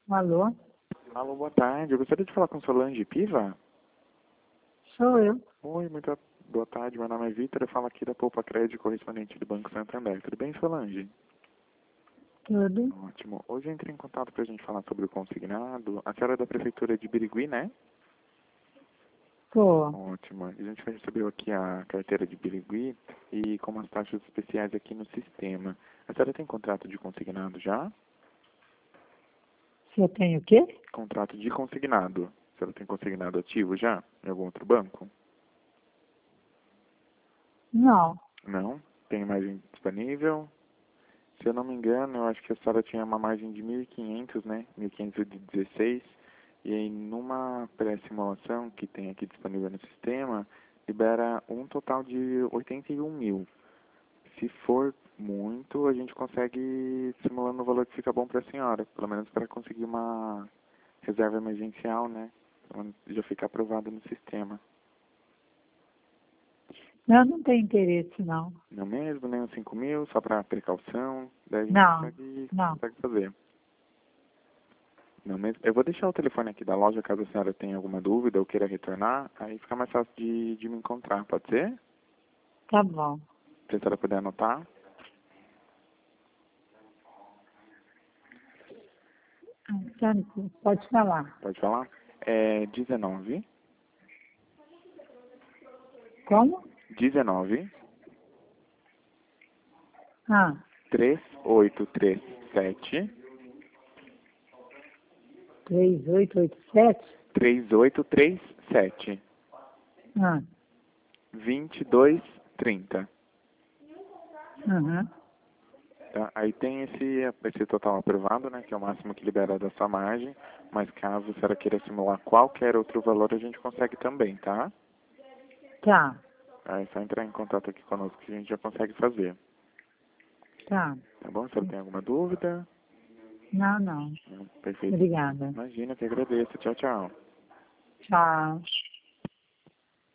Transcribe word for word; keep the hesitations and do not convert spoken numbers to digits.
Alô? Alô, boa tarde. Eu gostaria de falar com Solange Piva. Sou eu. Oi, muito boa tarde. Meu nome é Vitor. Eu falo aqui da Poupa Crédito, correspondente do Banco Santander. Tudo bem, Solange? Tudo? Ótimo. Hoje eu entrei em contato para a gente falar sobre o consignado. A senhora é da Prefeitura de Birigui, né? Tô. Ótimo. A gente recebeu aqui a carteira de Birigui e com umas taxas especiais aqui no sistema. A senhora tem contrato de consignado já? Se eu tenho o quê? Contrato de consignado. A senhora tem consignado ativo já em algum outro banco? Não. Não? Tem margem disponível? Se eu não me engano, eu acho que a senhora tinha uma margem de mil e quinhentos, né? mil quinhentos e dezesseis. E aí, numa pré-simulação que tem aqui disponível no sistema, libera um total de oitenta e um mil. Se for muito, a gente consegue simulando o valor que fica bom para a senhora. Pelo menos para conseguir uma reserva emergencial, né? Então, já fica aprovado no sistema. Eu não tenho interesse, não. Não mesmo, nem os cinco mil, só para precaução. Daí a gente Não. consegue, Não. consegue fazer. Não mesmo? Eu vou deixar o telefone aqui da loja caso a senhora tenha alguma dúvida ou queira retornar. Aí fica mais fácil de, de me encontrar, pode ser? Tá bom. Se a senhora puder anotar. Ah, tá, pode falar. Pode falar? É dezenove, Como? dezenove, Ah, três oito três sete, três oito oito sete? três oito três sete, Ah, vinte e dois trinta. aham. Tá? Aí tem esse, esse total aprovado, né, que é o máximo que libera da sua margem, mas caso a senhora queira simular qualquer outro valor, a gente consegue também, tá? Tá. Aí é só entrar em contato aqui conosco que a gente já consegue fazer. Tá. Tá bom? Se a senhora tem alguma dúvida? Não, não. Não, perfeito. Obrigada. Imagina, que agradeço. Tchau, tchau. Tchau.